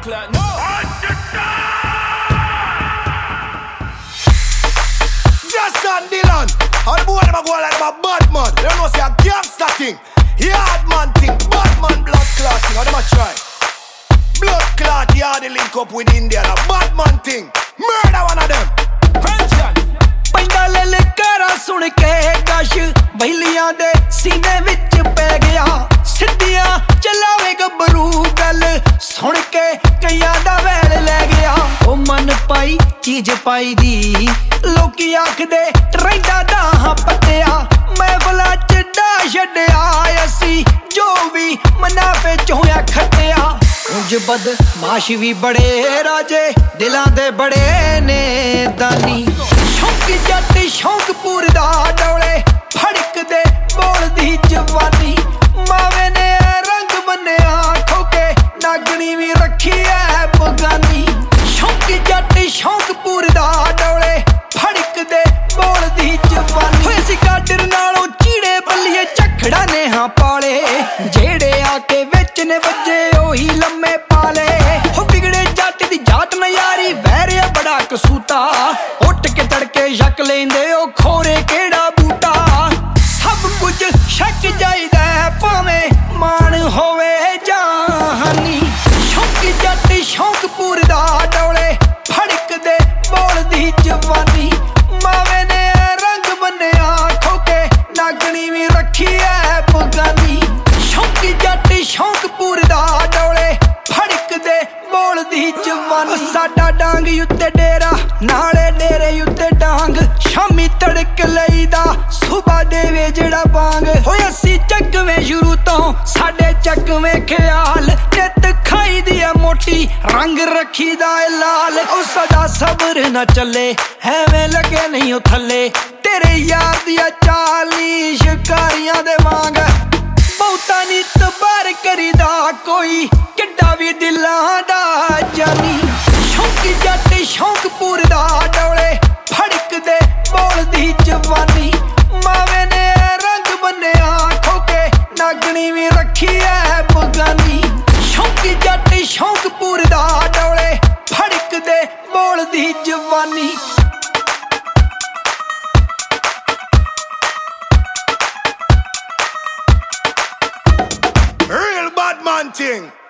clot, no. Justin Dillon, all the boy them a go like them a bad man. They don't know say a gangster thing, yard man thing, bad man blood clot thing. How them a try? Blood clot yard they link up with India. A bad man thing, murder one of them. ਪੈਂਦਾ ਲਲਕਾਰਾ ਸੁਣ ਕੇ ਕਸ਼ ਬੈਲੀਆਂ ਦੇ ਸੀਨੇ ਵਿੱਚ ਪੈ ਗਿਆ ਸਿੱਧੀਆਂ ਚਲਾਵੇ ਗੱਭਰੂ ਗੱਲ ਸੁਣ ਕੇ ਕਈਆਂ ਦਾ ਵੈਲ ਲੈ ਗਿਆ ਉਹ ਮਨ ਪਾਈ ਚੀਜ਼ ਪਾਈ ਦੀ ਲੋਕੀ ਆਖਦੇ ਰਹਿੰਦਾ ਦਾ ਪੱਟਿਆ ਮੈਂ ਬਲਾ ਚੱਡਾ ਛੱਡਿਆ ਅਸੀਂ ਜੋ ਵੀ ਮਨਾਫੇ ਚੋਂ ਖੱਟਿਆ ਉਂਝ ਬਦਮਾਸ਼ ਵੀ ਬੜੇ ਰਾਜੇ ਦਿਲਾਂ ਦੇ ਬੜੇ ਨੇ ਦਾਨੀ ਸ਼ੌਂਕ ਜੱਟ ਸ਼ੌਂਕ ਪੂਰਦਾ ਡੋਲੇ ਫੜਕਦੇ ਬੋਲਦੀ ਜਵਾਨੀ ਮਾਵੇ ਨੇ ਰੰਗ ਬੰਨਿਆ ਖੋਕੇ ਨਾਗਣੀ ਵੀ ਰੱਖੀ ਐ ਬਗਾਨੀ ਸ਼ੌਂਕ ਜੱਟ ਸ਼ੌਂਕ ਪੂਰਦਾ ਡੋਲੇ ਫੜਕਦੇ ਬੋਲਦੀ ਜਵਾਨੀ ਹੋਏ ਸੀ ਕਾਡਰ ਨਾਲੋਂ ਚੀੜੇ ਬੱਲੀਏ ਝਖੜਾ ਨੇ ਹਾਂ ਪਾਲੇ ਜਿਹੜੇ ਆ ਕੇ ਵਿੱਚ ਨੇ ਵੱਜੇ ਉਹੀ ਲੰਮੇ ਪਾਲੇ ਹੋ ਵਿਗੜੇ ਜੱਟ ਦੀ ਜਾਟ ਨਜ਼ਾਰੀ ਵਹਿਰਿਆ ਬੜਾ ਕਸੂਤਾ ਉੱਠ ਕੇ ਤੜਕੇ ਛੱਕ ਲੈਂਦੇ ਉਹ ਖੋਰੇ ਕਿਹੜਾ ਬੂਟਾ ਸਭ ਕੁਝ ਛੱਕ ਜਾਈਦਾ ਭਾਵੇਂ ਮਾਣ ਹੋਵੇ ਜਾਂ ਹਾਨੀ ਸ਼ੌਂਕ ਜੱਟ ਸ਼ੌਂਕ ਪੂਰਦਾ ਡੋਲੇ ਫੜਕਦੇ ਬੋਲਦੀ ਜਵਾਨੀ ਮਾਵੇ ਨੇ ਰੰਗ ਬੰਨਿਆ ਖੋਕੇ ਨਾਗਣੀ ਵੀ ਰੱਖੀ ਐ ਬਗਾਨੀ ਸ਼ੌਂਕ ਜੱਟ ਸ਼ੌਂਕ ਪੂਰਦਾ ਡੋਲੇ ਫੜਕਦੇ ਬੋਲਦੀ ਜਵਾਨੀ ਸਾਡਾ ਡਾਂਗ ਉੱਤੇ ਡੇਰਾ ਨਾਲੇ ਡੇਰੇ ਉੱਤੇ ਡਾਂਗ ਸ਼ਾਮੀ ਤੜਕ ਲਈਦਾ ਸੁਬਾ ਦੇਵੇ ਜਿਹੜਾ ਬਾਂਗ ਹੋਏ ਅਸੀਂ ਚੱਕਵੇਂ ਸ਼ੁਰੂ ਤੋਂ ਸਾਡੇ ਚੱਕਵੇਂ ਖਿਆਲ ਨਿੱਤ ਖਾਈ ਦੀ ਆ ਮੋਟੀ ਰੰਗ ਰੱਖੀਦਾ ਏ ਲਾਲ ਉਹ ਸਦਾ ਸਬਰ ਨਾ ਚੱਲੇ ਐਵੇਂ ਲੱਗੇ ਨਹੀਂ ਉਹ ਥੱਲੇ ਤੇਰੇ ਯਾਰ ਦੀਆਂ ਚਾਲੀ ਸ਼ਿਕਾਰੀਆਂ ਦੇ ਵਾਂਗ ਬਹੁਤਾ ਨੀ ਤਬਾਰ ਕਰੀਦਾ ਕੋਈ ਕਿੱਡਾ ਵੀ ਦਿਲਾਂ ਦਾ ਜਾਨੀ ਸ਼ੌਂਕ ਜੱਟ ਸ਼ੌਂਕ ਪੂਰਦਾ ਡੋਲੇ ਫੜਕਦੇ ਬੋਲਦੀ ਜਵਾਨੀ ਮਾਵੇ ਨੇ ਰੰਗ ਬੰਨਿਆ ਖੋਕੇ ਨਾਗਣੀ ਵੀ ਰੱਖੀ ਐ ਬਗਾਨੀ ਸ਼ੌਂਕ ਜੱਟ ਸ਼ੌਂਕ ਪੂਰਦਾ ਡੋਲੇ ਫੜਕਦੇ ਬੋਲਦੀ ਜਵਾਨੀ Real bad man thing.